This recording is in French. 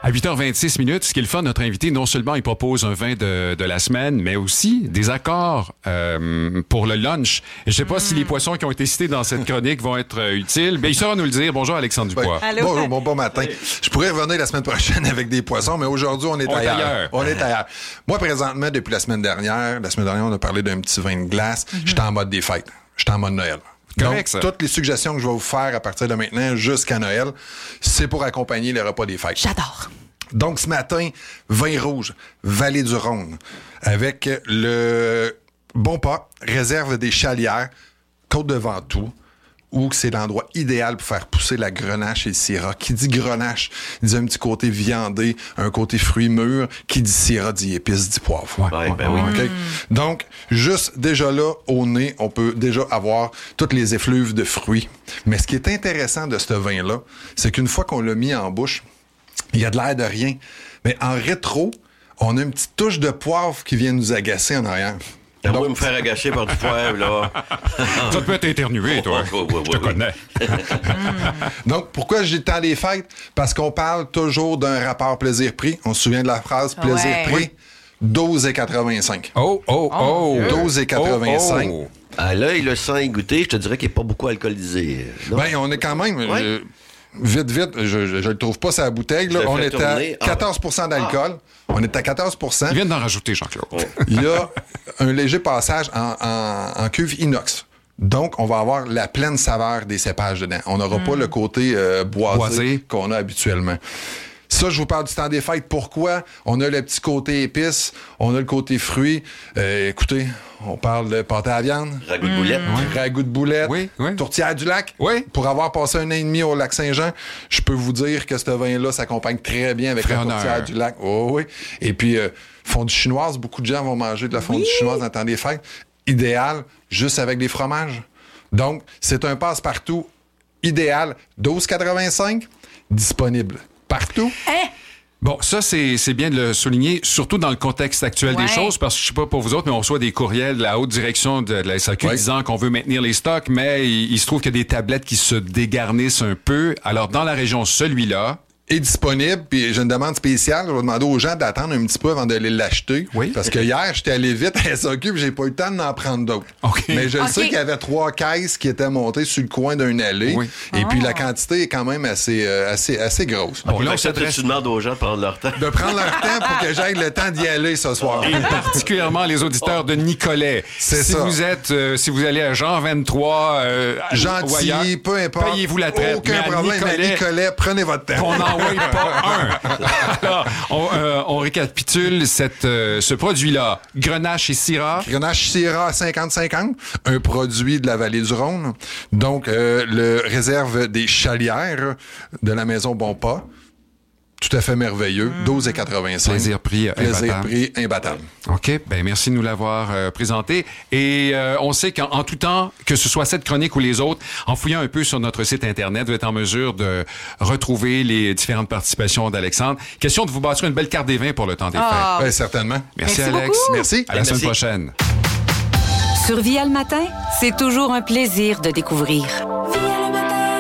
À 8h26 minutes, ce qui est le fun, notre invité, non seulement il propose un vin de la semaine, mais aussi des accords pour le lunch. Et je sais pas si les poissons qui ont été cités dans cette chronique vont être utiles. Ben, il saura nous le dire. Bonjour, Alexandre Dubois. Oui. Allô? Bon matin. Je pourrais revenir la semaine prochaine avec des poissons, mais aujourd'hui, on est ailleurs. On est ailleurs. Moi, présentement, depuis la semaine dernière, on a parlé d'un petit vin de glace. J'étais en mode des fêtes. J'étais en mode Noël. Correct, donc, toutes les suggestions que je vais vous faire à partir de maintenant jusqu'à Noël, c'est pour accompagner les repas des fêtes. J'adore. Donc, ce matin, vin rouge, Vallée du Rhône, avec le Bon Pas, réserve des Chalières, Côte de Ventoux, où c'est l'endroit idéal pour faire pousser la grenache et le syrah. Qui dit grenache, dit un petit côté viandé, un côté fruits mûrs. Qui dit syrah, dit épices, dit poivre. Oui. Okay? Donc, juste déjà là, au nez, on peut déjà avoir toutes les effluves de fruits. Mais ce qui est intéressant de ce vin-là, c'est qu'une fois qu'on l'a mis en bouche, il y a de l'air de rien. Mais en rétro, on a une petite touche de poivre qui vient nous agacer en arrière. Donc, va me faire agacer par du poivre, là. Ça peut être éternué, toi. Je te connais. Donc, pourquoi j'ai tant les fêtes? Parce qu'on parle toujours d'un rapport plaisir-prix. On se souvient de la phrase plaisir-prix? 12,85. Oh! 12,85. À l'œil, le sang est goûté, je te dirais qu'il n'est pas beaucoup alcoolisé. Ben, on est quand même... Vite, je le trouve pas sa bouteille. Là. On est à 14 % d'alcool. On est à 14 %. Ils viennent d'en rajouter, Jean-Claude. Il y a un léger passage en cuve inox. Donc, on va avoir la pleine saveur des cépages dedans. On n'aura pas le côté boisé qu'on a habituellement. Ça, je vous parle du temps des fêtes. Pourquoi? On a le petit côté épice, on a le côté fruits. Écoutez, on parle de pâté à viande. Ragoût de boulette. Ragoût de boulette. Oui. Tourtière du lac. Oui. Pour avoir passé 1 an et demi au lac Saint-Jean, je peux vous dire que ce vin-là s'accompagne très bien avec la tourtière du lac. Oh, oui. Et puis, fondue chinoise. Beaucoup de gens vont manger de la fondue chinoise dans le temps des fêtes. Idéal, juste avec des fromages. Donc, c'est un passe-partout idéal. 12,85 disponible. Partout. Bon, ça, c'est bien de le souligner, surtout dans le contexte actuel des choses, parce que je sais pas pour vous autres, mais on reçoit des courriels de la haute direction de la SAQ disant qu'on veut maintenir les stocks, mais il se trouve qu'il y a des tablettes qui se dégarnissent un peu. Alors, dans la région, celui-là est disponible, puis j'ai une demande spéciale. Je vais demander aux gens d'attendre un petit peu avant d'aller l'acheter. Oui. Parce que hier, j'étais allé vite à SAQ, puis j'ai pas eu le temps d'en prendre d'autres. Mais je sais qu'il y avait 3 caisses qui étaient montées sur le coin d'un allée. Oui. Et puis la quantité est quand même assez grosse. Bon, là, tu demandes aux gens de prendre leur temps. De prendre leur temps pour que j'aille le temps d'y aller ce soir. Et particulièrement les auditeurs de Nicolet. C'est ça. Si vous allez à Jean 23, Gentil, peu importe. Payez-vous la traite. Aucun problème. À Nicolet, prenez votre temps. On n'envoie pas un. Alors, on récapitule ce produit-là. Grenache et Syrah. Grenache Syrah à 50-50. Un produit de la Vallée du Rhône. Donc, le réserve des Chalières de la maison Bon Pas. Tout à fait merveilleux. 12,85. Plaisir-prix imbattable. OK. Ben merci de nous l'avoir présenté. Et on sait qu'en tout temps, que ce soit cette chronique ou les autres, en fouillant un peu sur notre site Internet, vous êtes en mesure de retrouver les différentes participations d'Alexandre. Question de vous bâtir une belle carte des vins pour le temps des fêtes. Ben, certainement. Merci Alex. Beaucoup. Merci. À la semaine prochaine. Sur Via le matin, c'est toujours un plaisir de découvrir.